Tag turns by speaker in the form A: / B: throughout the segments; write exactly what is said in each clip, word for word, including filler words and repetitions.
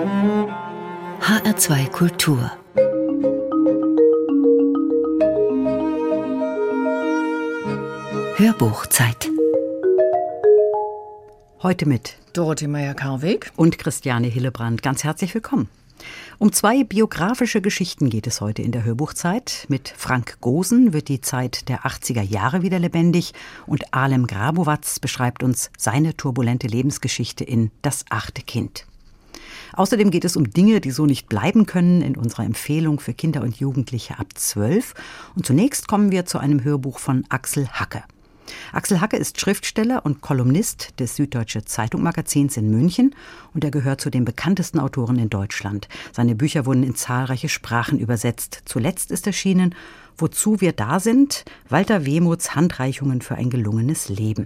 A: H R zwei Kultur. Hörbuchzeit.
B: Heute mit
C: Dorothee Meyer-Karweg
B: und Christiane Hillebrand. Ganz herzlich willkommen. Um zwei biografische Geschichten geht es heute in der Hörbuchzeit. Mit Frank Goosen wird die Zeit der achtziger Jahre wieder lebendig und Alem Grabowatz beschreibt uns seine turbulente Lebensgeschichte in Das achte Kind. Außerdem geht es um Dinge, die so nicht bleiben können, in unserer Empfehlung für Kinder und Jugendliche ab zwölf. Und zunächst kommen wir zu einem Hörbuch von Axel Hacke. Axel Hacke ist Schriftsteller und Kolumnist des Süddeutsche Zeitung Magazins in München und er gehört zu den bekanntesten Autoren in Deutschland. Seine Bücher wurden in zahlreiche Sprachen übersetzt. Zuletzt ist erschienen Wozu wir da sind, Walter Wemuths Handreichungen für ein gelungenes Leben.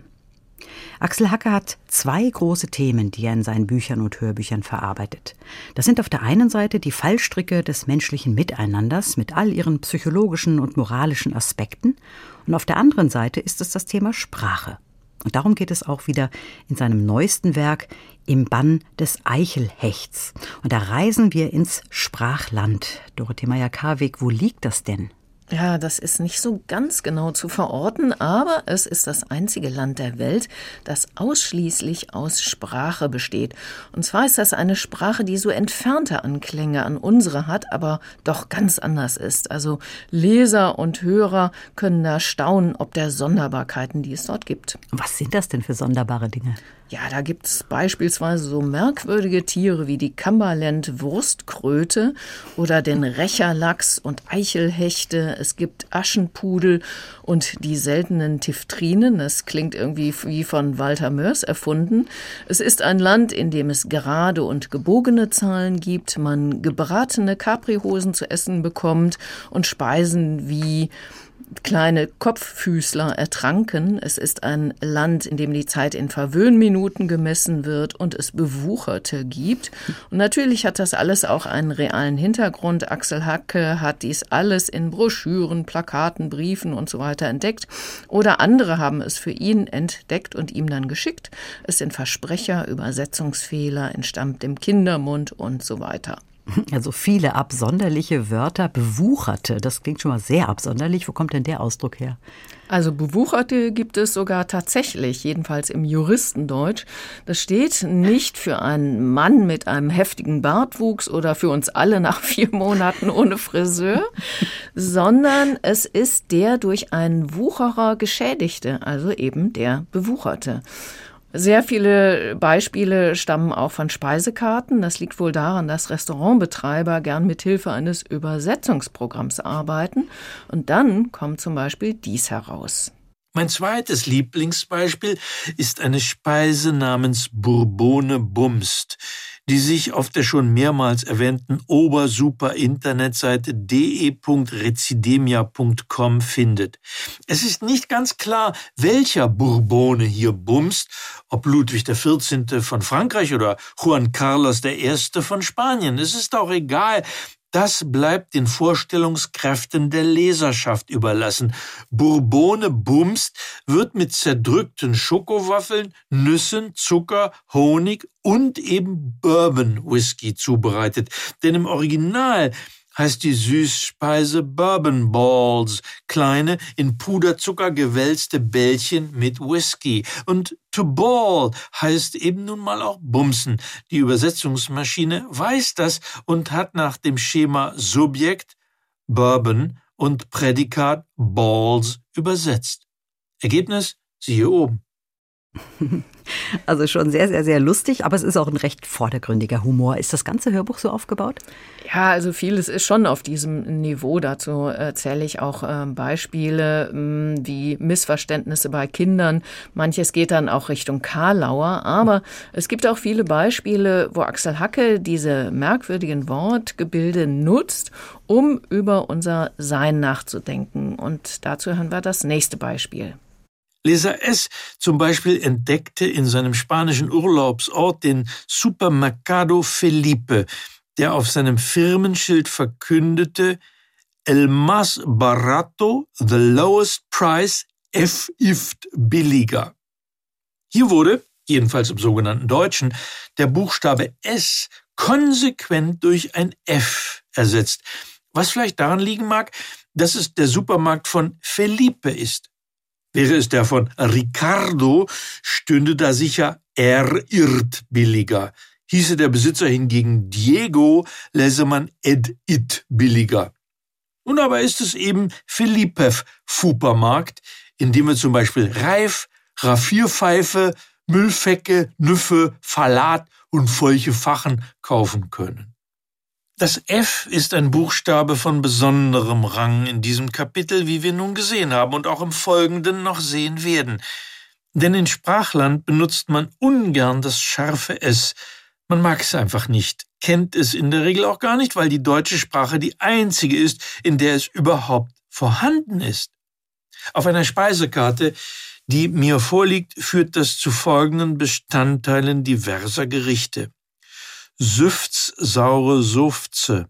B: Axel Hacke hat zwei große Themen, die er in seinen Büchern und Hörbüchern verarbeitet. Das sind auf der einen Seite die Fallstricke des menschlichen Miteinanders mit all ihren psychologischen und moralischen Aspekten und auf der anderen Seite ist es das Thema Sprache. Und darum geht es auch wieder in seinem neuesten Werk Im Bann des Eichelhechts. Und da reisen wir ins Sprachland. Dorothee Meyer-Karweg, wo liegt das denn?
C: Ja, das ist nicht so ganz genau zu verorten, aber es ist das einzige Land der Welt, das ausschließlich aus Sprache besteht. Und zwar ist das eine Sprache, die so entfernte Anklänge an unsere hat, aber doch ganz anders ist. Also Leser und Hörer können da staunen, ob der Sonderbarkeiten, die es dort gibt.
B: Was sind das denn für sonderbare Dinge?
C: Ja, da gibt es beispielsweise so merkwürdige Tiere wie die Cumberland-Wurstkröte oder den Rächerlachs und Eichelhechte. Es gibt Aschenpudel und die seltenen Tiphtrinen. Das klingt irgendwie wie von Walter Mörs erfunden. Es ist ein Land, in dem es gerade und gebogene Zahlen gibt, man gebratene Caprihosen zu essen bekommt und Speisen wie kleine Kopffüßler ertranken. Es ist ein Land, in dem die Zeit in Verwöhnminuten gemessen wird und es Bewucherte gibt. Und natürlich hat das alles auch einen realen Hintergrund. Axel Hacke hat dies alles in Broschüren, Plakaten, Briefen und so weiter entdeckt. Oder andere haben es für ihn entdeckt und ihm dann geschickt. Es sind Versprecher, Übersetzungsfehler, entstammt dem Kindermund und so weiter.
B: Also viele absonderliche Wörter, bewucherte, das klingt schon mal sehr absonderlich. Wo kommt denn der Ausdruck her?
C: Also bewucherte gibt es sogar tatsächlich, jedenfalls im Juristendeutsch. Das steht nicht für einen Mann mit einem heftigen Bartwuchs oder für uns alle nach vier Monaten ohne Friseur, sondern es ist der durch einen Wucherer Geschädigte, also eben der Bewucherte. Sehr viele Beispiele stammen auch von Speisekarten. Das liegt wohl daran, dass Restaurantbetreiber gern mit Hilfe eines Übersetzungsprogramms arbeiten. Und dann kommt zum Beispiel dies heraus.
D: Mein zweites Lieblingsbeispiel ist eine Speise namens Bourbone Bumst, die sich auf der schon mehrmals erwähnten Obersuper-Internetseite de e punkt recidemia punkt com findet. Es ist nicht ganz klar, welcher Bourbone hier bumst, ob Ludwig der Vierzehnte von Frankreich oder Juan Carlos der Erste von Spanien. Es ist auch egal. Das bleibt den Vorstellungskräften der Leserschaft überlassen. Bourbone bumst wird mit zerdrückten Schokowaffeln, Nüssen, Zucker, Honig und eben Bourbon Whisky zubereitet. Denn im Original heißt die Süßspeise Bourbon Balls, kleine, in Puderzucker gewälzte Bällchen mit Whisky. Und to ball heißt eben nun mal auch bumsen. Die Übersetzungsmaschine weiß das und hat nach dem Schema Subjekt Bourbon und Prädikat Balls übersetzt. Ergebnis siehe oben.
B: Also schon sehr, sehr, sehr lustig, aber es ist auch ein recht vordergründiger Humor. Ist das ganze Hörbuch so aufgebaut?
C: Ja, also vieles ist schon auf diesem Niveau. Dazu äh, zähle ich auch äh, Beispiele mh, wie Missverständnisse bei Kindern. Manches geht dann auch Richtung Karlauer, aber es gibt auch viele Beispiele, wo Axel Hacke diese merkwürdigen Wortgebilde nutzt, um über unser Sein nachzudenken. Und dazu hören wir das nächste Beispiel.
D: Leser S. zum Beispiel entdeckte in seinem spanischen Urlaubsort den Supermercado Felipe, der auf seinem Firmenschild verkündete, El más barato, the lowest price, F ist billiger. Hier wurde, jedenfalls im sogenannten Deutschen, der Buchstabe S konsequent durch ein F ersetzt. Was vielleicht daran liegen mag, dass es der Supermarkt von Felipe ist. Wäre es der von Ricardo, stünde da sicher er irrt billiger. Hieße der Besitzer hingegen Diego, läse man ed it billiger. Nun aber ist es eben Felipev Fupermarkt, in dem wir zum Beispiel Reif, Raffierpfeife, Müllfecke, Nüffe, Falat und solche Fachen kaufen können. Das F ist ein Buchstabe von besonderem Rang in diesem Kapitel, wie wir nun gesehen haben und auch im Folgenden noch sehen werden. Denn in Sprachland benutzt man ungern das scharfe S. Man mag es einfach nicht, kennt es in der Regel auch gar nicht, weil die deutsche Sprache die einzige ist, in der es überhaupt vorhanden ist. Auf einer Speisekarte, die mir vorliegt, führt das zu folgenden Bestandteilen diverser Gerichte. Süfts-saure Sufze,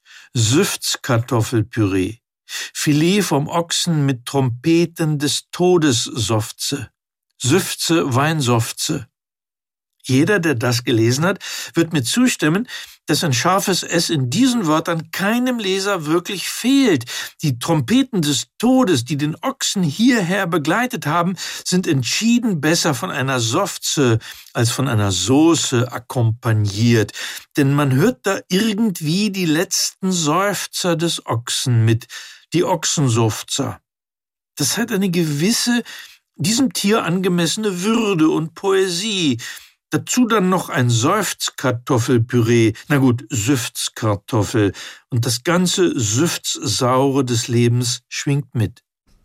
D: Süfts-Kartoffelpüree, Filet vom Ochsen mit Trompeten des Todes Sofze, Süfze Weinsofze. Jeder, der das gelesen hat, wird mir zustimmen, dass ein scharfes S in diesen Wörtern keinem Leser wirklich fehlt. Die Trompeten des Todes, die den Ochsen hierher begleitet haben, sind entschieden besser von einer Sofze als von einer Soße akkompagniert. Denn man hört da irgendwie die letzten Seufzer des Ochsen mit, die Ochsensofzer. Das hat eine gewisse, diesem Tier angemessene Würde und Poesie. Dazu dann noch ein Seufzkartoffelpüree, na gut, Süftskartoffel. Und das ganze Süftssaure des Lebens schwingt mit.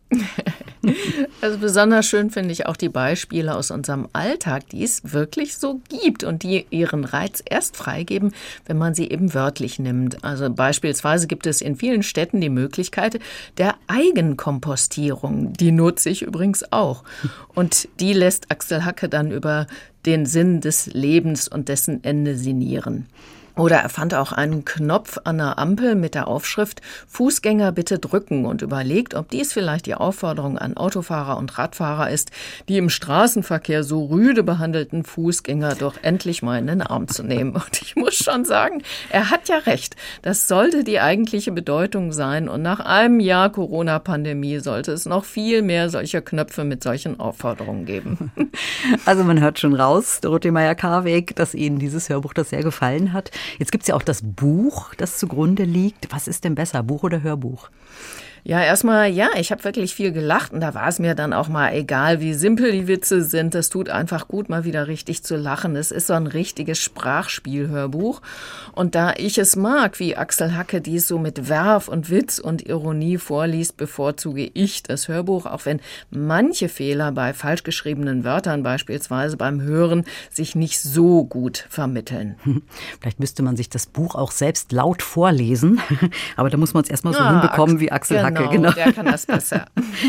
C: Also besonders schön finde ich auch die Beispiele aus unserem Alltag, die es wirklich so gibt und die ihren Reiz erst freigeben, wenn man sie eben wörtlich nimmt. Also beispielsweise gibt es in vielen Städten die Möglichkeit der Eigenkompostierung. Die nutze ich übrigens auch. Und die lässt Axel Hacke dann über den Sinn des Lebens und dessen Ende sinnieren. Oder er fand auch einen Knopf an der Ampel mit der Aufschrift Fußgänger bitte drücken und überlegt, ob dies vielleicht die Aufforderung an Autofahrer und Radfahrer ist, die im Straßenverkehr so rüde behandelten Fußgänger doch endlich mal in den Arm zu nehmen. Und ich muss schon sagen, er hat ja recht. Das sollte die eigentliche Bedeutung sein. Und nach einem Jahr Corona-Pandemie sollte es noch viel mehr solcher Knöpfe mit solchen Aufforderungen geben.
B: Also man hört schon raus, Dorothee Meyer-Karweg, dass Ihnen dieses Hörbuch das sehr gefallen hat. Jetzt gibt es ja auch das Buch, das zugrunde liegt. Was ist denn besser, Buch oder Hörbuch?
C: Ja, erstmal, ja, ich habe wirklich viel gelacht und da war es mir dann auch mal egal, wie simpel die Witze sind. Es tut einfach gut, mal wieder richtig zu lachen. Es ist so ein richtiges Sprachspielhörbuch. Und da ich es mag, wie Axel Hacke dies so mit Werf und Witz und Ironie vorliest, bevorzuge ich das Hörbuch, auch wenn manche Fehler bei falsch geschriebenen Wörtern beispielsweise beim Hören sich nicht so gut vermitteln.
B: Vielleicht müsste man sich das Buch auch selbst laut vorlesen, aber da muss man es erstmal so
C: ja,
B: hinbekommen wie Axel Hacke.
C: Genau,
B: genau,
C: der kann das besser.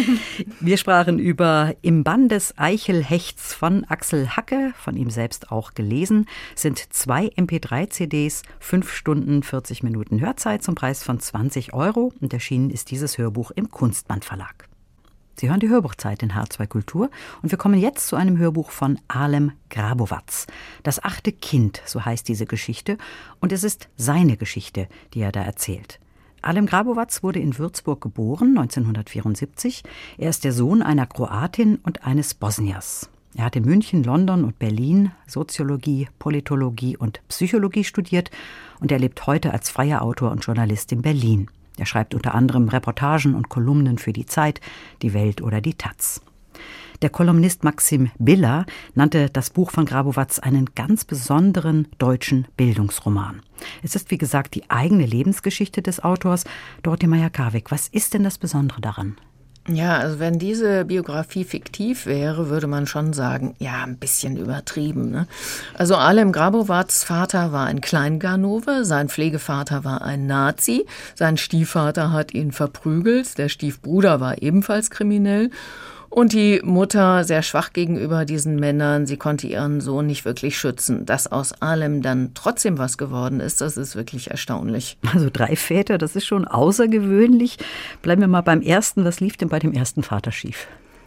B: Wir sprachen über Im Bann des Eichelhechts von Axel Hacke, von ihm selbst auch gelesen. Es sind zwei M P drei C Ds, fünf Stunden, vierzig Minuten Hörzeit zum Preis von zwanzig Euro. Und erschienen ist dieses Hörbuch im Kunstband Verlag. Sie hören die Hörbuchzeit in H zwei Kultur und wir kommen jetzt zu einem Hörbuch von Alem Grabowatz. Das achte Kind, so heißt diese Geschichte. Und es ist seine Geschichte, die er da erzählt. Alem Grabowatz wurde in Würzburg geboren, neunzehnhundertvierundsiebzig. Er ist der Sohn einer Kroatin und eines Bosniers. Er hat in München, London und Berlin Soziologie, Politologie und Psychologie studiert und er lebt heute als freier Autor und Journalist in Berlin. Er schreibt unter anderem Reportagen und Kolumnen für die Zeit, die Welt oder die Taz. Der Kolumnist Maxim Biller nannte das Buch von Grabowatz einen ganz besonderen deutschen Bildungsroman. Es ist, wie gesagt, die eigene Lebensgeschichte des Autors. Dorothee Meyer-Karweg, was ist denn das Besondere daran?
C: Ja, also wenn diese Biografie fiktiv wäre, würde man schon sagen, ja, ein bisschen übertrieben, ne? Also Alem Grabowatz' Vater war ein Kleinganove, sein Pflegevater war ein Nazi, sein Stiefvater hat ihn verprügelt, der Stiefbruder war ebenfalls kriminell. Und die Mutter sehr schwach gegenüber diesen Männern. Sie konnte ihren Sohn nicht wirklich schützen. Dass aus allem dann trotzdem was geworden ist, das ist wirklich erstaunlich.
B: Also drei Väter, das ist schon außergewöhnlich. Bleiben wir mal beim ersten. Was lief denn bei dem ersten Vater schief?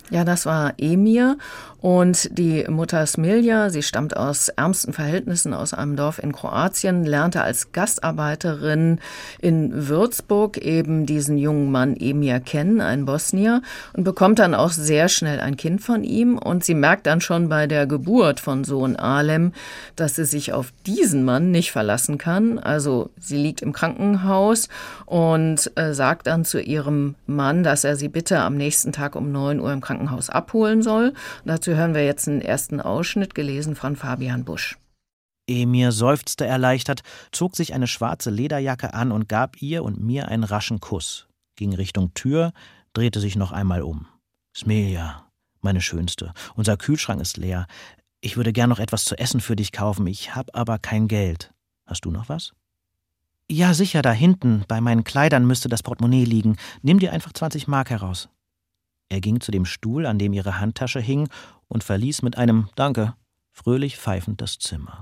C: Ja, das war Emir und die Mutter Smilja, sie stammt aus ärmsten Verhältnissen aus einem Dorf in Kroatien, lernte als Gastarbeiterin in Würzburg eben diesen jungen Mann Emir kennen, einen Bosnier, und bekommt dann auch sehr schnell ein Kind von ihm. Und sie merkt dann schon bei der Geburt von Sohn Alem, dass sie sich auf diesen Mann nicht verlassen kann. Also sie liegt im Krankenhaus und äh, sagt dann zu ihrem Mann, dass er sie bitte am nächsten Tag um neun Uhr im Krankenhaus abholen soll. Und dazu hören wir jetzt einen ersten Ausschnitt, gelesen von Fabian Busch.
E: Emir seufzte erleichtert, zog sich eine schwarze Lederjacke an und gab ihr und mir einen raschen Kuss, ging Richtung Tür, drehte sich noch einmal um. Smilja, meine Schönste, unser Kühlschrank ist leer. Ich würde gern noch etwas zu essen für dich kaufen, ich habe aber kein Geld. Hast du noch was? Ja, sicher, da hinten, bei meinen Kleidern müsste das Portemonnaie liegen. Nimm dir einfach zwanzig Mark heraus. Er ging zu dem Stuhl, an dem ihre Handtasche hing, und verließ mit einem »Danke« fröhlich pfeifend das Zimmer.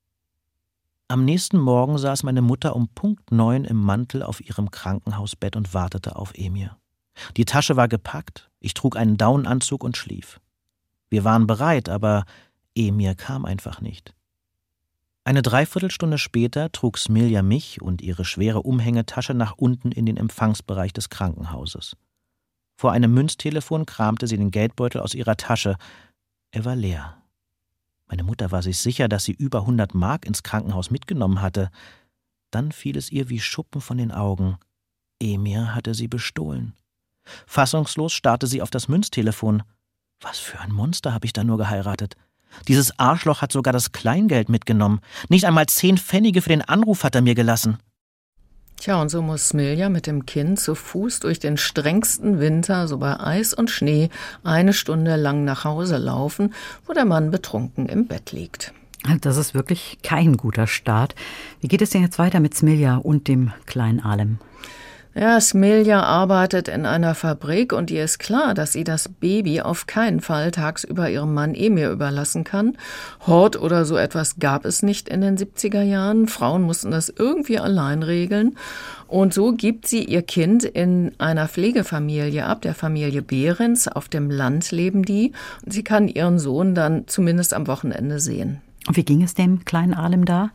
E: Am nächsten Morgen saß meine Mutter um Punkt neun im Mantel auf ihrem Krankenhausbett und wartete auf Emir. Die Tasche war gepackt, ich trug einen Daunenanzug und schlief. Wir waren bereit, aber Emir kam einfach nicht. Eine Dreiviertelstunde später trug Smilja mich und ihre schwere Umhängetasche nach unten in den Empfangsbereich des Krankenhauses. Vor einem Münztelefon kramte sie den Geldbeutel aus ihrer Tasche. Er war leer. Meine Mutter war sich sicher, dass sie über hundert Mark ins Krankenhaus mitgenommen hatte. Dann fiel es ihr wie Schuppen von den Augen. Emir hatte sie bestohlen. Fassungslos starrte sie auf das Münztelefon. Was für ein Monster habe ich da nur geheiratet. Dieses Arschloch hat sogar das Kleingeld mitgenommen. Nicht einmal zehn Pfennige für den Anruf hat er mir gelassen.
C: Tja, und so muss Smilja mit dem Kind zu Fuß durch den strengsten Winter, so bei Eis und Schnee, eine Stunde lang nach Hause laufen, wo der Mann betrunken im Bett liegt.
B: Das ist wirklich kein guter Start. Wie geht es denn jetzt weiter mit Smilja und dem kleinen Alem?
C: Ja, Smilja arbeitet in einer Fabrik und ihr ist klar, dass sie das Baby auf keinen Fall tagsüber ihrem Mann Emir überlassen kann. Hort oder so etwas gab es nicht in den siebziger Jahren. Frauen mussten das irgendwie allein regeln. Und so gibt sie ihr Kind in einer Pflegefamilie ab, der Familie Behrens. Auf dem Land leben die. Und sie kann ihren Sohn dann zumindest am Wochenende sehen.
B: Und wie ging es dem kleinen Alem da?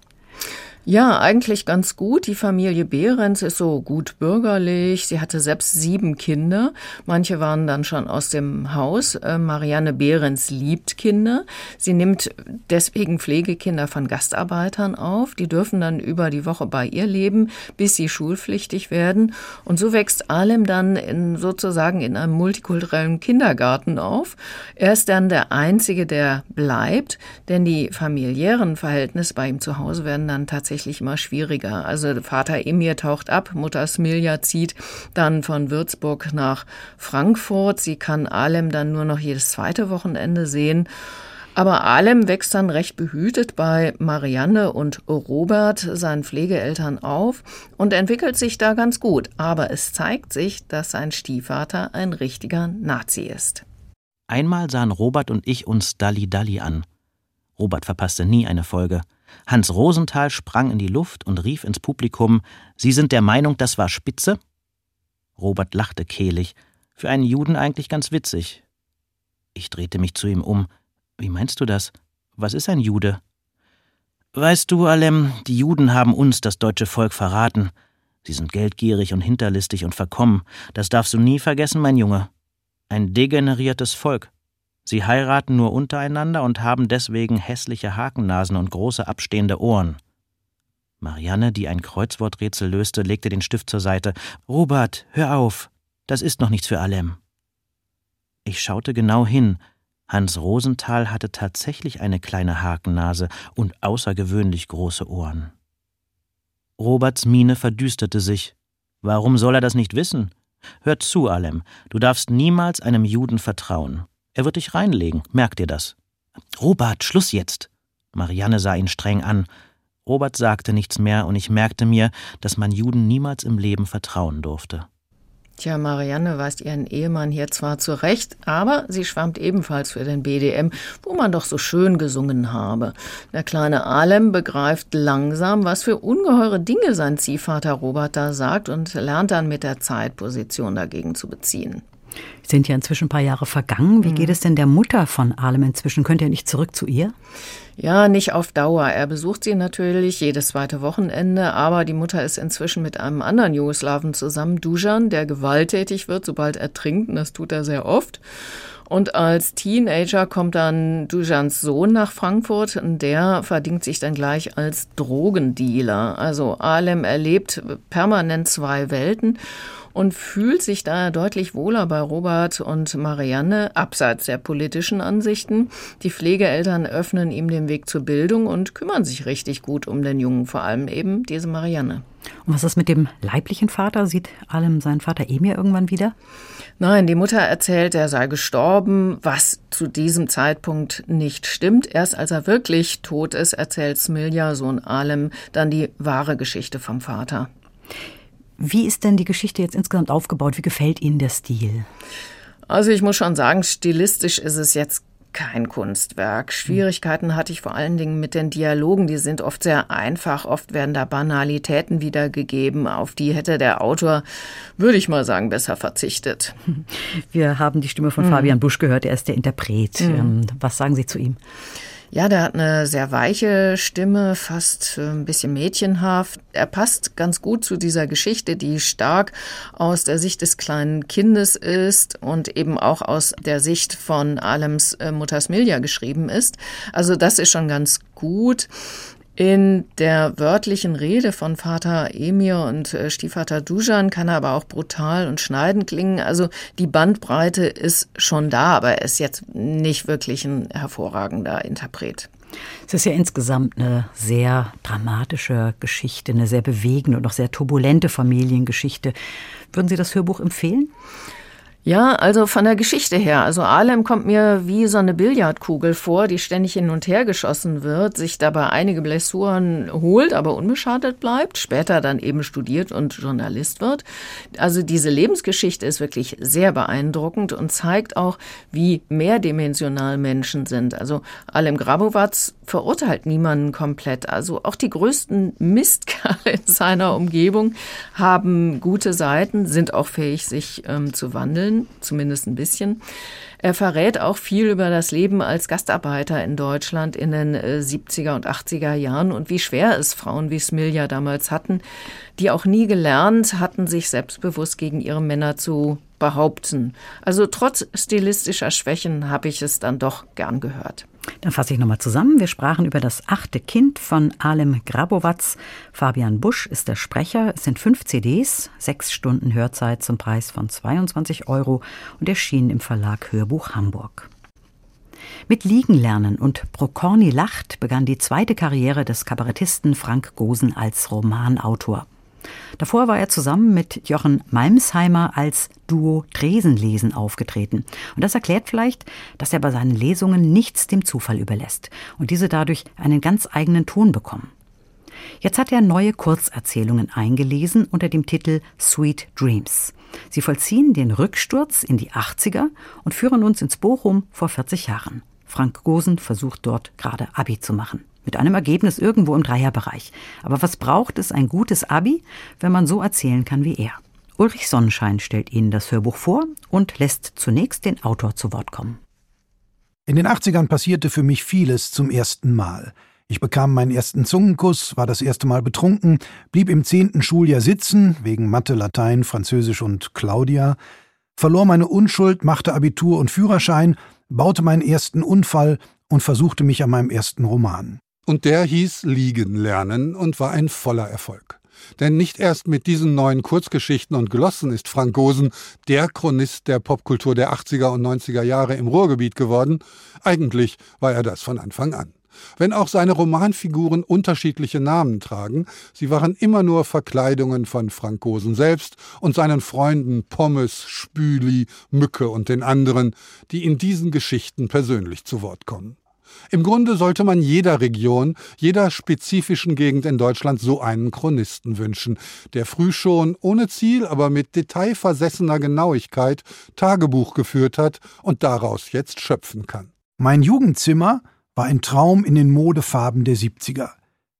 C: Ja, eigentlich ganz gut. Die Familie Behrens ist so gut bürgerlich. Sie hatte selbst sieben Kinder. Manche waren dann schon aus dem Haus. Äh, Marianne Behrens liebt Kinder. Sie nimmt deswegen Pflegekinder von Gastarbeitern auf. Die dürfen dann über die Woche bei ihr leben, bis sie schulpflichtig werden. Und so wächst Alem dann in, sozusagen in einem multikulturellen Kindergarten auf. Er ist dann der Einzige, der bleibt, denn die familiären Verhältnisse bei ihm zu Hause werden dann tatsächlich immer schwieriger. Also Vater Emir taucht ab, Mutter Smilja zieht dann von Würzburg nach Frankfurt. Sie kann Alem dann nur noch jedes zweite Wochenende sehen. Aber Alem wächst dann recht behütet bei Marianne und Robert, seinen Pflegeeltern, auf und entwickelt sich da ganz gut. Aber es zeigt sich, dass sein Stiefvater ein richtiger Nazi ist.
E: Einmal sahen Robert und ich uns Dalli Dalli an. Robert verpasste nie eine Folge. Hans Rosenthal sprang in die Luft und rief ins Publikum, »Sie sind der Meinung, das war spitze?« Robert lachte kehlig, für einen Juden eigentlich ganz witzig. Ich drehte mich zu ihm um. »Wie meinst du das? Was ist ein Jude?« »Weißt du, Alem, die Juden haben uns, das deutsche Volk, verraten. Sie sind geldgierig und hinterlistig und verkommen. Das darfst du nie vergessen, mein Junge. Ein degeneriertes Volk. Sie heiraten nur untereinander und haben deswegen hässliche Hakennasen und große abstehende Ohren.« Marianne, die ein Kreuzworträtsel löste, legte den Stift zur Seite. »Robert, hör auf, das ist noch nichts für Alem.« Ich schaute genau hin. Hans Rosenthal hatte tatsächlich eine kleine Hakennase und außergewöhnlich große Ohren. Roberts Miene verdüsterte sich. Warum soll er das nicht wissen? Hör zu, Alem, du darfst niemals einem Juden vertrauen. Er wird dich reinlegen, merk dir das. »Robert, Schluss jetzt!« Marianne sah ihn streng an. Robert sagte nichts mehr und ich merkte mir, dass man Juden niemals im Leben vertrauen durfte.
C: Tja, Marianne weist ihren Ehemann hier zwar zurecht, aber sie schwärmt ebenfalls für den B D M, wo man doch so schön gesungen habe. Der kleine Alem begreift langsam, was für ungeheure Dinge sein Ziehvater Robert da sagt und lernt dann mit der Zeit Position dagegen zu beziehen.
B: Sind ja inzwischen ein paar Jahre vergangen. Wie geht es denn der Mutter von Alem inzwischen? Könnt ihr nicht zurück zu ihr?
C: Ja, nicht auf Dauer. Er besucht sie natürlich jedes zweite Wochenende, aber die Mutter ist inzwischen mit einem anderen Jugoslawen zusammen, Dusan, der gewalttätig wird, sobald er trinkt. Und das tut er sehr oft. Und als Teenager kommt dann Dusans Sohn nach Frankfurt und der verdingt sich dann gleich als Drogendealer. Also Alem erlebt permanent zwei Welten und fühlt sich daher deutlich wohler bei Robert und Marianne, abseits der politischen Ansichten. Die Pflegeeltern öffnen ihm den Weg zur Bildung und kümmern sich richtig gut um den Jungen, vor allem eben diese Marianne.
B: Und was ist mit dem leiblichen Vater? Sieht Alem seinen Vater Emir irgendwann wieder?
C: Nein, die Mutter erzählt, er sei gestorben, was zu diesem Zeitpunkt nicht stimmt. Erst als er wirklich tot ist, erzählt Smilja, Sohn Alem, dann die wahre Geschichte vom Vater.
B: Wie ist denn die Geschichte jetzt insgesamt aufgebaut? Wie gefällt Ihnen der Stil?
C: Also ich muss schon sagen, stilistisch ist es jetzt kein Kunstwerk. Schwierigkeiten hatte ich vor allen Dingen mit den Dialogen. Die sind oft sehr einfach. Oft werden da Banalitäten wiedergegeben. Auf die hätte der Autor, würde ich mal sagen, besser verzichtet.
B: Wir haben die Stimme von mhm. Fabian Busch gehört. Er ist der Interpret. Mhm. Was sagen Sie zu ihm?
C: Ja, der hat eine sehr weiche Stimme, fast ein bisschen mädchenhaft. Er passt ganz gut zu dieser Geschichte, die stark aus der Sicht des kleinen Kindes ist und eben auch aus der Sicht von Alems Mutter Smilja geschrieben ist. Also das ist schon ganz gut. In der wörtlichen Rede von Vater Emir und Stiefvater Dusan kann er aber auch brutal und schneidend klingen. Also die Bandbreite ist schon da, aber er ist jetzt nicht wirklich ein hervorragender Interpret.
B: Es ist ja insgesamt eine sehr dramatische Geschichte, eine sehr bewegende und auch sehr turbulente Familiengeschichte. Würden Sie das Hörbuch empfehlen?
C: Ja, also von der Geschichte her. Also Alem kommt mir wie so eine Billardkugel vor, die ständig hin und her geschossen wird, sich dabei einige Blessuren holt, aber unbeschadet bleibt, später dann eben studiert und Journalist wird. Also diese Lebensgeschichte ist wirklich sehr beeindruckend und zeigt auch, wie mehrdimensional Menschen sind. Also Alem Grabovac verurteilt niemanden komplett. Also auch die größten Mistkerle in seiner Umgebung haben gute Seiten, sind auch fähig, sich ähm, zu wandeln. Zumindest ein bisschen. Er verrät auch viel über das Leben als Gastarbeiter in Deutschland in den äh, siebziger und achtziger Jahren und wie schwer es Frauen wie Smilja damals hatten, die auch nie gelernt hatten, sich selbstbewusst gegen ihre Männer zu behaupten. Also trotz stilistischer Schwächen habe ich es dann doch gern gehört.
B: Dann fasse ich nochmal zusammen. Wir sprachen über das achte Kind von Alem Grabovac. Fabian Busch ist der Sprecher. Es sind fünf C Ds, sechs Stunden Hörzeit zum Preis von zweiundzwanzig Euro und erschienen im Verlag Hörbuch Hamburg. Mit Liegenlernen und Brokorny lacht begann die zweite Karriere des Kabarettisten Frank Gosen als Romanautor. Davor war er zusammen mit Jochen Malmsheimer als Duo Tresenlesen aufgetreten. Und das erklärt vielleicht, dass er bei seinen Lesungen nichts dem Zufall überlässt und diese dadurch einen ganz eigenen Ton bekommen. Jetzt hat er neue Kurzerzählungen eingelesen unter dem Titel Sweet Dreams. Sie vollziehen den Rücksturz in die achtziger und führen uns ins Bochum vor vierzig Jahren. Frank Gosen versucht dort gerade Abi zu machen. Mit einem Ergebnis irgendwo im Dreierbereich. Aber was braucht es ein gutes Abi, wenn man so erzählen kann wie er? Ulrich Sonnenschein stellt Ihnen das Hörbuch vor und lässt zunächst den Autor zu Wort kommen.
F: In den achtzigern passierte für mich vieles zum ersten Mal. Ich bekam meinen ersten Zungenkuss, war das erste Mal betrunken, blieb im zehnten Schuljahr sitzen, wegen Mathe, Latein, Französisch und Claudia, verlor meine Unschuld, machte Abitur und Führerschein, baute meinen ersten Unfall und versuchte mich an meinem ersten Roman.
G: Und der hieß Liegen lernen und war ein voller Erfolg. Denn nicht erst mit diesen neuen Kurzgeschichten und Glossen ist Frank Gosen der Chronist der Popkultur der achtziger und neunziger Jahre im Ruhrgebiet geworden. Eigentlich war er das von Anfang an. Wenn auch seine Romanfiguren unterschiedliche Namen tragen, sie waren immer nur Verkleidungen von Frank Gosen selbst und seinen Freunden Pommes, Spüli, Mücke und den anderen, die in diesen Geschichten persönlich zu Wort kommen. Im Grunde sollte man jeder Region, jeder spezifischen Gegend in Deutschland so einen Chronisten wünschen, der früh schon ohne Ziel, aber mit detailversessener Genauigkeit Tagebuch geführt hat und daraus jetzt schöpfen kann.
F: Mein Jugendzimmer war ein Traum in den Modefarben der siebziger.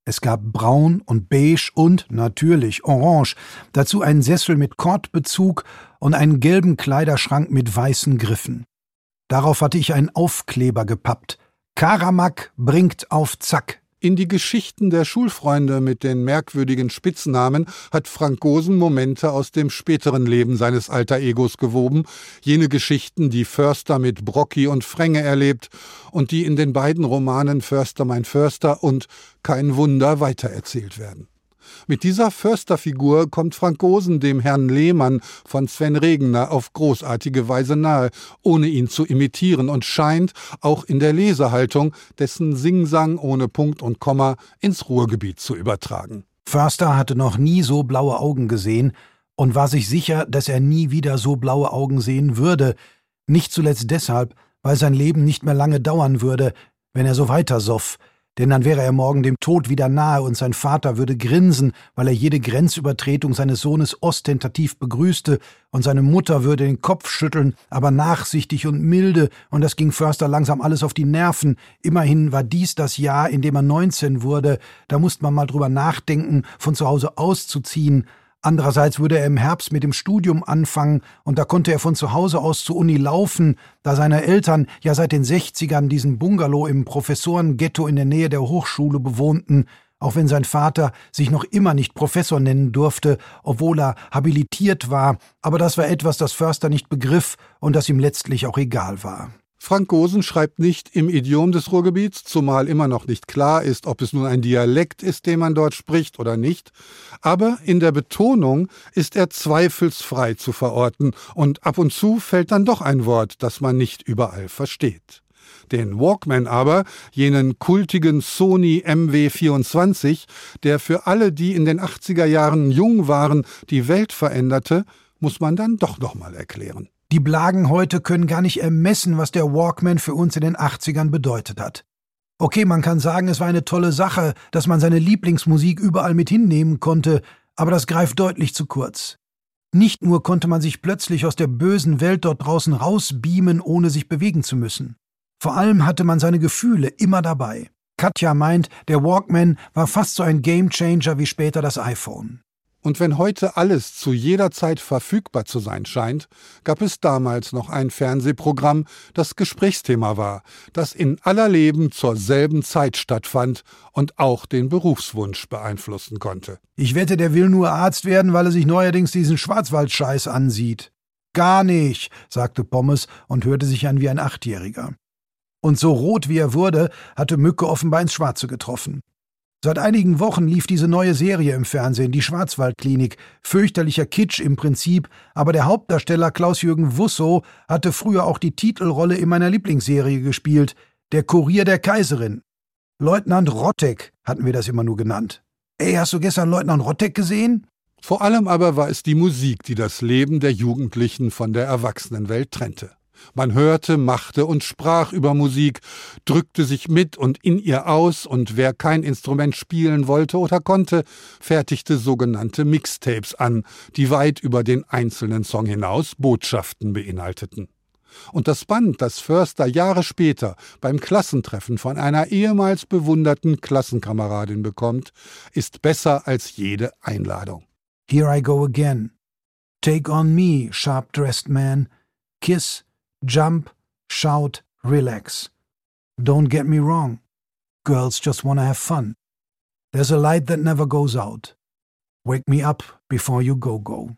F: Es gab braun und beige und, natürlich, orange. Dazu einen Sessel mit Kordbezug und einen gelben Kleiderschrank mit weißen Griffen. Darauf hatte ich einen Aufkleber gepappt. Karamak bringt auf Zack.
G: In die Geschichten der Schulfreunde mit den merkwürdigen Spitznamen hat Frank Gosen Momente aus dem späteren Leben seines Alter-Egos gewoben, jene Geschichten, die Förster mit Brocki und Fränge erlebt und die in den beiden Romanen Förster mein Förster und Kein Wunder weitererzählt werden. Mit dieser Försterfigur kommt Frank Gosen dem Herrn Lehmann von Sven Regner auf großartige Weise nahe, ohne ihn zu imitieren, und scheint auch in der Lesehaltung dessen Singsang ohne Punkt und Komma ins Ruhrgebiet zu übertragen.
F: Förster hatte noch nie so blaue Augen gesehen und war sich sicher, dass er nie wieder so blaue Augen sehen würde, nicht zuletzt deshalb, weil sein Leben nicht mehr lange dauern würde, wenn er so weiter soff. Denn dann wäre er morgen dem Tod wieder nahe und sein Vater würde grinsen, weil er jede Grenzübertretung seines Sohnes ostentativ begrüßte, und seine Mutter würde den Kopf schütteln, aber nachsichtig und milde, und das ging Förster langsam alles auf die Nerven. Immerhin war dies das Jahr, in dem er neunzehn wurde, da musste man mal drüber nachdenken, von zu Hause auszuziehen. Andererseits würde er im Herbst mit dem Studium anfangen, und da konnte er von zu Hause aus zur Uni laufen, da seine Eltern ja seit den sechzigern diesen Bungalow im Professorenghetto in der Nähe der Hochschule bewohnten, auch wenn sein Vater sich noch immer nicht Professor nennen durfte, obwohl er habilitiert war, aber das war etwas, das Förster nicht begriff und das ihm letztlich auch egal war.
G: Frank Gosen schreibt nicht im Idiom des Ruhrgebiets, zumal immer noch nicht klar ist, ob es nun ein Dialekt ist, den man dort spricht oder nicht. Aber in der Betonung ist er zweifelsfrei zu verorten und ab und zu fällt dann doch ein Wort, das man nicht überall versteht. Den Walkman aber, jenen kultigen Sony M W vierundzwanzig, der für alle, die in den achtziger Jahren jung waren, die Welt veränderte, muss man dann doch noch mal erklären.
F: Die Blagen heute können gar nicht ermessen, was der Walkman für uns in den achtzigern bedeutet hat. Okay, man kann sagen, es war eine tolle Sache, dass man seine Lieblingsmusik überall mit hinnehmen konnte, aber das greift deutlich zu kurz. Nicht nur konnte man sich plötzlich aus der bösen Welt dort draußen rausbeamen, ohne sich bewegen zu müssen. Vor allem hatte man seine Gefühle immer dabei. Katja meint, der Walkman war fast so ein Gamechanger wie später das iPhone.
G: Und wenn heute alles zu jeder Zeit verfügbar zu sein scheint, gab es damals noch ein Fernsehprogramm, das Gesprächsthema war, das in aller Leben zur selben Zeit stattfand und auch den Berufswunsch beeinflussen konnte.
F: Ich wette, der will nur Arzt werden, weil er sich neuerdings diesen Schwarzwaldscheiß ansieht. Gar nicht, sagte Pommes und hörte sich an wie ein Achtjähriger. Und so rot wie er wurde, hatte Mücke offenbar ins Schwarze getroffen. Seit einigen Wochen lief diese neue Serie im Fernsehen, die Schwarzwaldklinik. Fürchterlicher Kitsch im Prinzip, aber der Hauptdarsteller Klaus-Jürgen Wussow hatte früher auch die Titelrolle in meiner Lieblingsserie gespielt, der Kurier der Kaiserin. Leutnant Rottek hatten wir das immer nur genannt. Ey, hast du gestern Leutnant Rottek gesehen?
G: Vor allem aber war es die Musik, die das Leben der Jugendlichen von der Erwachsenenwelt trennte. Man hörte, machte und sprach über Musik, drückte sich mit und in ihr aus, und wer kein Instrument spielen wollte oder konnte, fertigte sogenannte Mixtapes an, die weit über den einzelnen Song hinaus Botschaften beinhalteten. Und das Band, das Förster Jahre später beim Klassentreffen von einer ehemals bewunderten Klassenkameradin bekommt, ist besser als jede Einladung.
F: Here I go again. Take on me, sharp-dressed man. Kiss, jump, shout, relax. Don't get me wrong. Girls just wanna have fun. There's a light that never goes out. Wake me up before you go go.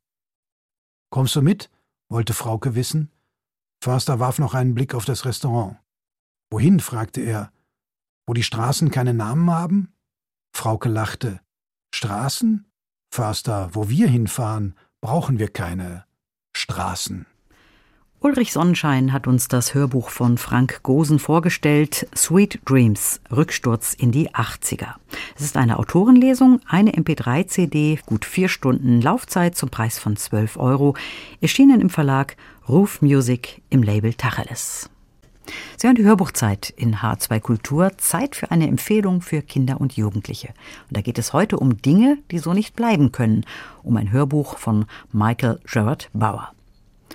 F: Kommst du mit? Wollte Frauke wissen. Förster warf noch einen Blick auf das Restaurant. Wohin? Fragte er. Wo die Straßen keine Namen haben? Frauke lachte. Straßen? Förster, wo wir hinfahren, brauchen wir keine Straßen.
B: Ulrich Sonnenschein hat uns das Hörbuch von Frank Gosen vorgestellt, Sweet Dreams, Rücksturz in die achtziger. Es ist eine Autorenlesung, eine M P drei C D, gut vier Stunden Laufzeit zum Preis von zwölf Euro, erschienen im Verlag Ruf Music im Label Tacheles. Sie hören die Hörbuchzeit in H zwei Kultur, Zeit für eine Empfehlung für Kinder und Jugendliche. Und da geht es heute um Dinge, die so nicht bleiben können, um ein Hörbuch von Michael Gerard Bauer.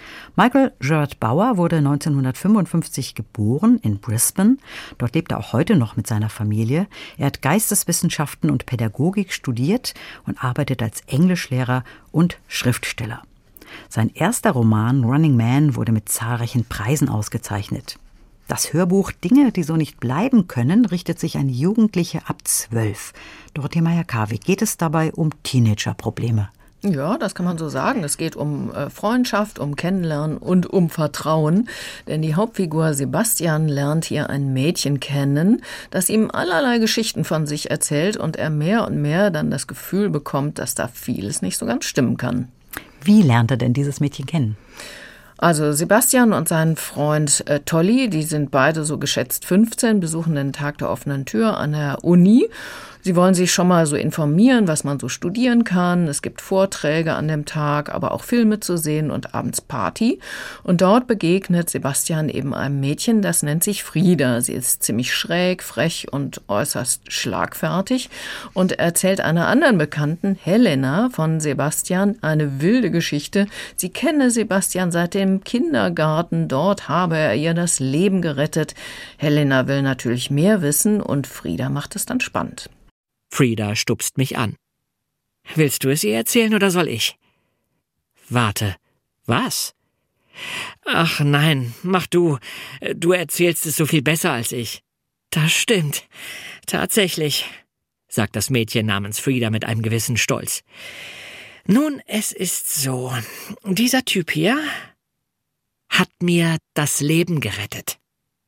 B: Michael Gerard Bauer wurde neunzehnhundertfünfundfünfzig geboren in Brisbane. Dort lebt er auch heute noch mit seiner Familie. Er hat Geisteswissenschaften und Pädagogik studiert und arbeitet als Englischlehrer und Schriftsteller. Sein erster Roman Running Man wurde mit zahlreichen Preisen ausgezeichnet. Das Hörbuch Dinge, die so nicht bleiben können, richtet sich an Jugendliche ab zwölf. Dorothee Meyer-Karwig, geht es dabei um Teenagerprobleme?
C: Ja, das kann man so sagen. Es geht um äh, Freundschaft, um Kennenlernen und um Vertrauen. Denn die Hauptfigur Sebastian lernt hier ein Mädchen kennen, das ihm allerlei Geschichten von sich erzählt und er mehr und mehr dann das Gefühl bekommt, dass da vieles nicht so ganz stimmen kann.
B: Wie lernt er denn dieses Mädchen kennen?
C: Also Sebastian und sein Freund äh, Tolly, die sind beide so geschätzt fünfzehn, besuchen den Tag der offenen Tür an der Uni. Sie wollen sich schon mal so informieren, was man so studieren kann. Es gibt Vorträge an dem Tag, aber auch Filme zu sehen und abends Party. Und dort begegnet Sebastian eben einem Mädchen, das nennt sich Frieda. Sie ist ziemlich schräg, frech und äußerst schlagfertig und erzählt einer anderen Bekannten, Helena, von Sebastian eine wilde Geschichte. Sie kenne Sebastian seit dem Kindergarten. Dort habe er ihr das Leben gerettet. Helena will natürlich mehr wissen und Frieda macht es dann spannend.
H: Frieda stupst mich an. Willst du es ihr erzählen oder soll ich? Warte, was? Ach nein, mach du. Du erzählst es so viel besser als ich. Das stimmt. Tatsächlich, sagt das Mädchen namens Frieda mit einem gewissen Stolz. Nun, es ist so. Dieser Typ hier hat mir das Leben gerettet.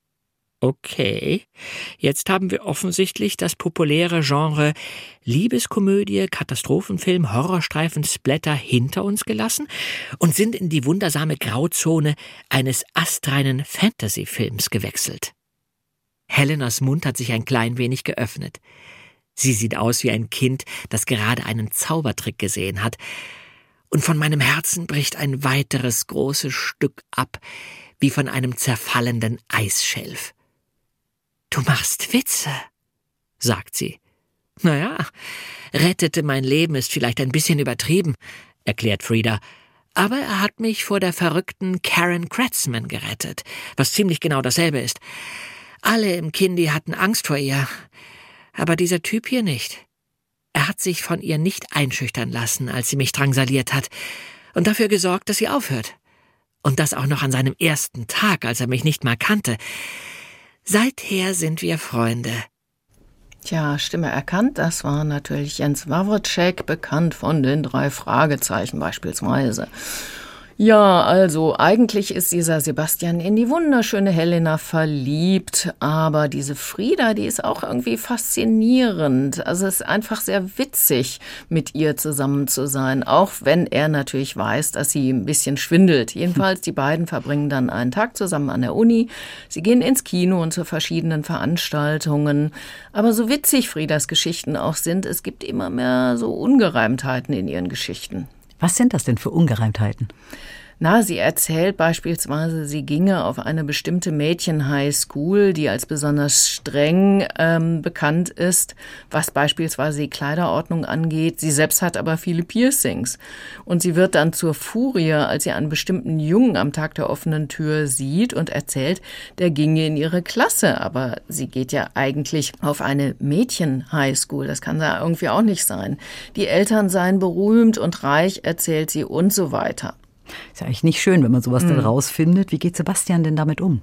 H: Okay, jetzt haben wir offensichtlich das populäre Genre Liebeskomödie, Katastrophenfilm, Horrorstreifen, Splatter hinter uns gelassen und sind in die wundersame Grauzone eines astreinen Fantasy-Films gewechselt. Helenas Mund hat sich ein klein wenig geöffnet. Sie sieht aus wie ein Kind, das gerade einen Zaubertrick gesehen hat. Und von meinem Herzen bricht ein weiteres großes Stück ab, wie von einem zerfallenden Eisschelf. »Du machst Witze«, sagt sie. »Naja, rettete mein Leben ist vielleicht ein bisschen übertrieben«, erklärt Frieda. »Aber er hat mich vor der verrückten Karen Kratzman gerettet, was ziemlich genau dasselbe ist. Alle im Kindi hatten Angst vor ihr, aber dieser Typ hier nicht. Er hat sich von ihr nicht einschüchtern lassen, als sie mich drangsaliert hat, und dafür gesorgt, dass sie aufhört. Und das auch noch an seinem ersten Tag, als er mich nicht mal kannte. Seither sind wir Freunde.«
C: Tja, Stimme erkannt, das war natürlich Jens Wawrczeck, bekannt von den drei Fragezeichen beispielsweise. Ja, also eigentlich ist dieser Sebastian in die wunderschöne Helena verliebt, aber diese Frieda, die ist auch irgendwie faszinierend. Also es ist einfach sehr witzig, mit ihr zusammen zu sein, auch wenn er natürlich weiß, dass sie ein bisschen schwindelt. Jedenfalls, die beiden verbringen dann einen Tag zusammen an der Uni. Sie gehen ins Kino und zu verschiedenen Veranstaltungen. Aber so witzig Friedas Geschichten auch sind, es gibt immer mehr so Ungereimtheiten in ihren Geschichten.
B: Was sind das denn für Ungereimtheiten?
C: Na, sie erzählt beispielsweise, sie ginge auf eine bestimmte Mädchen-High-School, die als besonders streng ähm, bekannt ist, was beispielsweise die Kleiderordnung angeht. Sie selbst hat aber viele Piercings. Und sie wird dann zur Furie, als sie einen bestimmten Jungen am Tag der offenen Tür sieht und erzählt, der ginge in ihre Klasse. Aber sie geht ja eigentlich auf eine Mädchen-High-School. Das kann da irgendwie auch nicht sein. Die Eltern seien berühmt und reich, erzählt sie, und so weiter.
B: Ist ja eigentlich nicht schön, wenn man sowas mhm. dann rausfindet. Wie geht Sebastian denn damit um?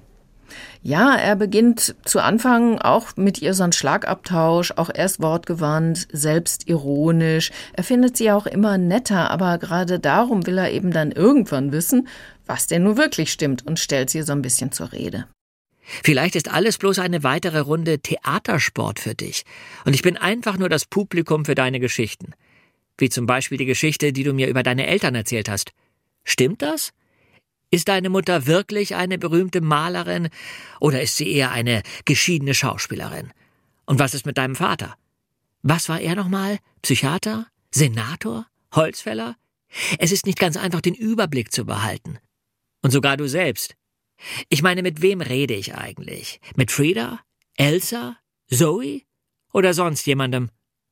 C: Ja, er beginnt zu Anfang auch mit ihr so einen Schlagabtausch, auch erst wortgewandt, selbstironisch. Er findet sie auch immer netter, aber gerade darum will er eben dann irgendwann wissen, was denn nun wirklich stimmt, und stellt sie so ein bisschen zur Rede.
H: Vielleicht ist alles bloß eine weitere Runde Theatersport für dich. Und ich bin einfach nur das Publikum für deine Geschichten. Wie zum Beispiel die Geschichte, die du mir über deine Eltern erzählt hast. Stimmt das? Ist deine Mutter wirklich eine berühmte Malerin oder ist sie eher eine geschiedene Schauspielerin? Und was ist mit deinem Vater? Was war er nochmal? Psychiater? Senator? Holzfäller? Es ist nicht ganz einfach, den Überblick zu behalten. Und sogar du selbst. Ich meine, mit wem rede ich eigentlich? Mit Frieda? Elsa? Zoe? Oder sonst jemandem?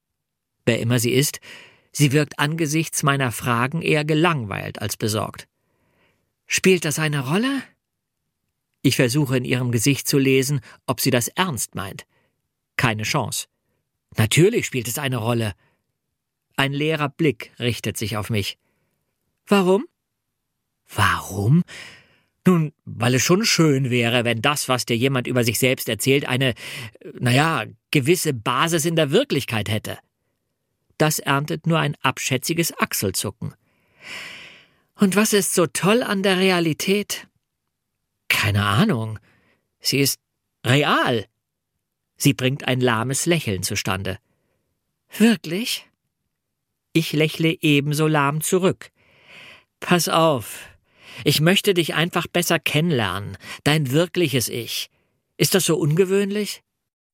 H: Wer immer sie ist, sie wirkt angesichts meiner Fragen eher gelangweilt als besorgt. Spielt das eine Rolle? Ich versuche in ihrem Gesicht zu lesen, ob sie das ernst meint. Keine Chance. Natürlich spielt es eine Rolle. Ein leerer Blick richtet sich auf mich. Warum? Warum? Nun, weil es schon schön wäre, wenn das, was dir jemand über sich selbst erzählt, eine, naja, gewisse Basis in der Wirklichkeit hätte. Das erntet nur ein abschätziges Achselzucken. Und was ist so toll an der Realität? Keine Ahnung. Sie ist real. Sie bringt ein lahmes Lächeln zustande. Wirklich? Ich lächle ebenso lahm zurück. Pass auf. Ich möchte dich einfach besser kennenlernen. Dein wirkliches Ich. Ist das so ungewöhnlich?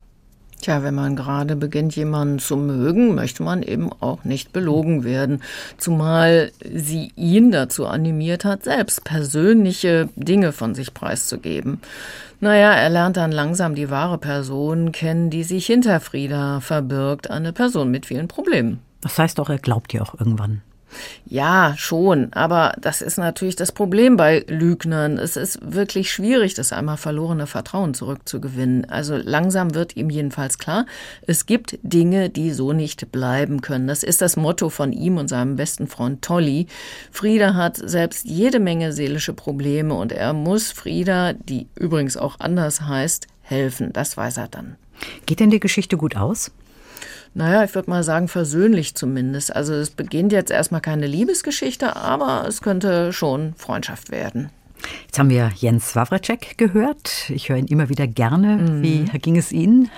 C: Tja, wenn man gerade beginnt, jemanden zu mögen, möchte man eben auch nicht belogen werden. Zumal sie ihn dazu animiert hat, selbst persönliche Dinge von sich preiszugeben. Naja, er lernt dann langsam die wahre Person kennen, die sich hinter Frieda verbirgt. Eine Person mit vielen Problemen.
B: Das heißt doch, er glaubt ihr auch irgendwann.
C: Ja, schon, aber das ist natürlich das Problem bei Lügnern. Es ist wirklich schwierig, das einmal verlorene Vertrauen zurückzugewinnen. Also langsam wird ihm jedenfalls klar, es gibt Dinge, die so nicht bleiben können. Das ist das Motto von ihm und seinem besten Freund Tolly. Frieda hat selbst jede Menge seelische Probleme und er muss Frieda, die übrigens auch anders heißt, helfen. Das weiß er dann.
B: Geht denn die Geschichte gut aus?
C: Naja, ich würde mal sagen, versöhnlich zumindest. Also es beginnt jetzt erstmal keine Liebesgeschichte, aber es könnte schon Freundschaft werden.
B: Jetzt haben wir Jens Wawrczeck gehört. Ich höre ihn immer wieder gerne. Mm. Wie ging es Ihnen?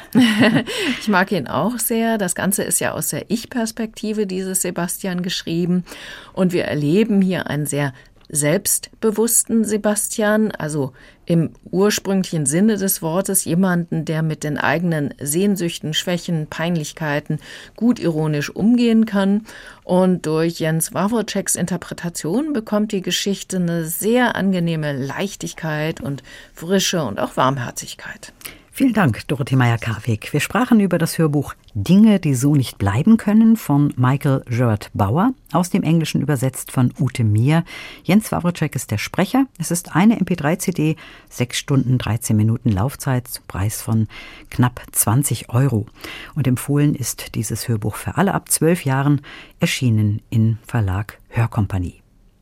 C: Ich mag ihn auch sehr. Das Ganze ist ja aus der Ich-Perspektive dieses Sebastian geschrieben. Und wir erleben hier einen sehr selbstbewussten Sebastian, also im ursprünglichen Sinne des Wortes jemanden, der mit den eigenen Sehnsüchten, Schwächen, Peinlichkeiten gut ironisch umgehen kann. Und durch Jens Wawrczeks Interpretation bekommt die Geschichte eine sehr angenehme Leichtigkeit und Frische und auch Warmherzigkeit.
B: Vielen Dank, Dorothee Meyer-Karweg. Wir sprachen über das Hörbuch Dinge, die so nicht bleiben können von Michael Gert Bauer, aus dem Englischen übersetzt von Ute Mier. Jens Wawrczeck ist der Sprecher. Es ist eine M P drei C D, sechs Stunden, dreizehn Minuten Laufzeit zum Preis von knapp zwanzig Euro. Und empfohlen ist dieses Hörbuch für alle ab zwölf Jahren, erschienen im Verlag Hörkompanie.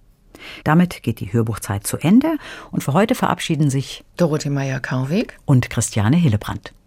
B: Damit geht die Hörbuchzeit zu Ende und für heute verabschieden sich
C: Dorothee Meyer-Karweg
B: und Christiane Hillebrand.